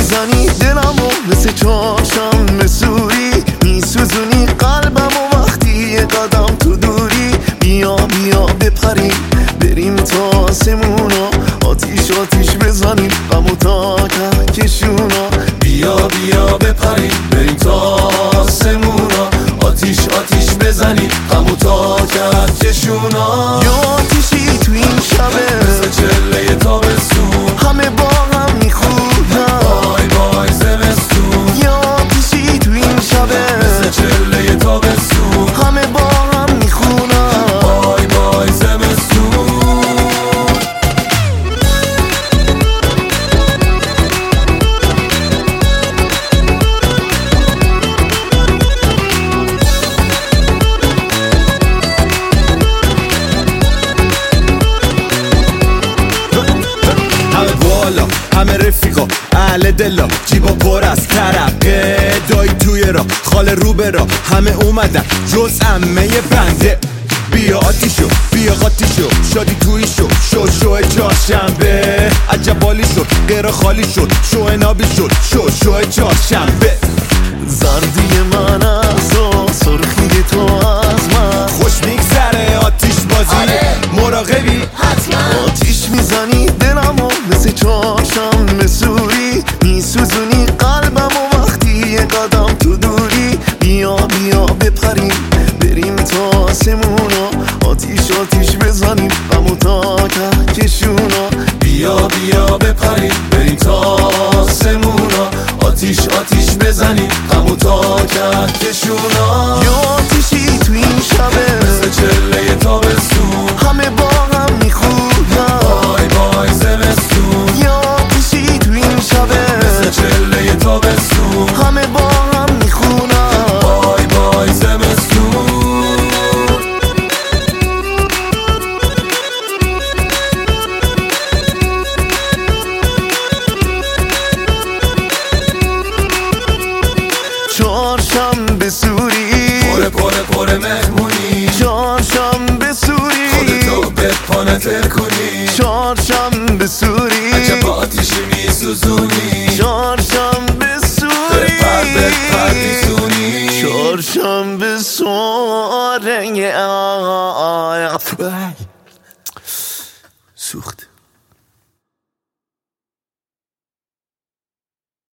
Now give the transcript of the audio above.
میزنی دلمو مثل چهارشنبه سوری، میسوزونی قلبمو وقتی یه قدم تو دوری. بیا بیا بپریم بریم تا آسمونا، آتیش آتیش بزنیم غمو تا کهکشونا. بیا بیا بپریم بریم تا آسمونا، آتیش آتیش بزنیم غمو تا کهکشونا. یا آتیشی تو این شبه مثل چله تابستون، همه با هم میخونن بای بای زمستون. یا آتیشی تو این شبه مثل چله تابستون، همه با هم میخونن بای بای زمستون. همه بالا همه رفیقا اهل دلا، جیبا پر از ترقه، دایی توی را خاله رو به را، همه اومدن جز عمه بنده. بیا آتیشو بیا قاطیشو، شادی توی شو چهارشنبه. عجب حالی شد غیر خالی شد، شو نابی شد شو چهارشنبه. زردی من از تو، سرخی تو از من، خوش میگذره آتیش بازی مراقبی حتما. آتیش میزنی دلمو مثل چهارشنبه سوری، میسوزونی قلبمو وقتی یه قدم تو دوری. بیا بیا بپریم بریم تا آسمونا، آتیش آتیش بزنیم غمو تا کهکشونا. بیا بیا بپریم بریم تا آسمونا، آتیش آتیش بزنیم غمو تا کهکشونا. یا آتیشی تو این شبه مثل چله تابستون، همه با هم میخونن بای بای زمستون. یا آتیشی تو این شبه مثل چله تابستون، همه با هم میخونن بای بای زمستون. چهارشنبه سوری پره مهمونی، چهارشنبه سوری خودتو به پانه تر کنی. چهارشنبه سوری پره مهمونی، چهارشنبه سوری خودتو به پانه تر کنی. بیا بیا بپریم بریم تا آسمونا، آتیش آتیش بزنیم غمو تا کهکشونا. یا آتیشی تو این شبه مثل چهارشنبه سوری، میسوزونی قلبمو وقتی یه قدم تو دوری. بیا بیا بپریم بریم تا آسمونا، آتیش آتیش بزنیم غمو تا کهکشونا. چهارشنبه سوری، عجب آتیشی میسوزونی.